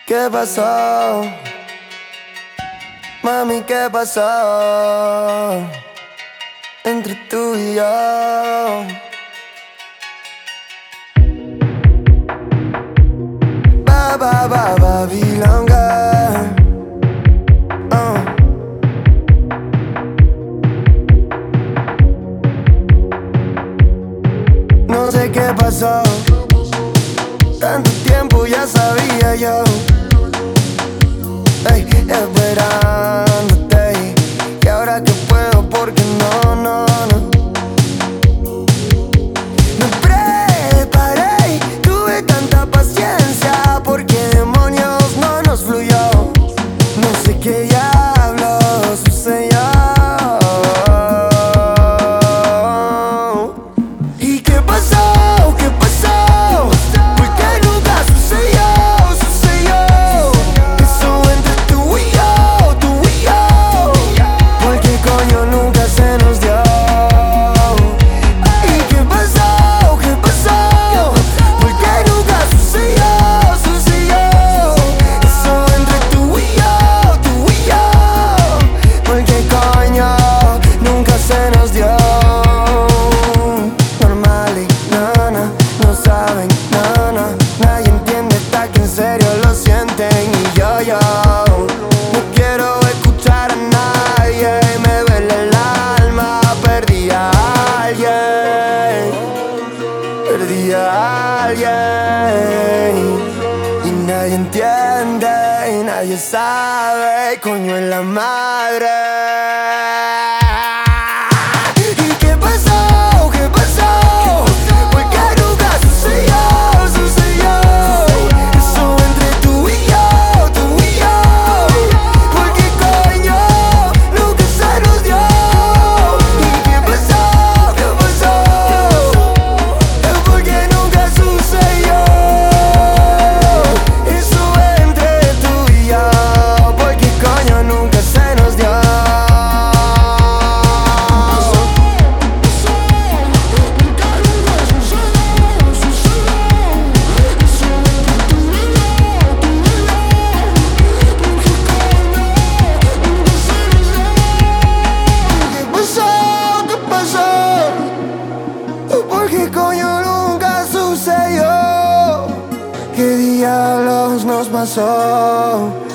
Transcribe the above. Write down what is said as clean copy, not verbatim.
¿Qué pasó? Mami, ¿qué pasó? Entre tú y yo. Babylon girl. No sé qué pasó. Tanto tiempo ya sabía yo. Ey, esperándote. Y ahora que puedo, porque no. Me preparé, tuve tanta paciencia. Porque demonios no nos fluyó. No sé qué diablos sucedió. ¿Y qué pasó? ¿Qué pasó? Porque nunca sucedió. Eso entre tú y yo. Porque coño nunca se nos dio. ¿Y qué pasó? ¿Qué pasó? Porque nunca sucedió. Eso entre tú y yo. Porque coño nunca se nos dio. Normal y no saben, nadie entiende hasta que en serio lo sienten. Y yo no quiero escuchar a nadie. Me duele el alma, perdí a alguien. Y nadie entiende, y nadie sabe, coño en la madre. ¿Y qué pasó? ¿Qué pasó? Porque nunca sucedió. Eso entre tú y yo. Porque coño nunca se nos dio. ¿Y qué pasó? ¿Qué pasó? Es porque nunca sucedió. Eso entre tú y yo. Porque coño nunca se nos dio. ¿Qué pasó? Porque coño nunca sucedió. ¿Qué diablos nos pasó?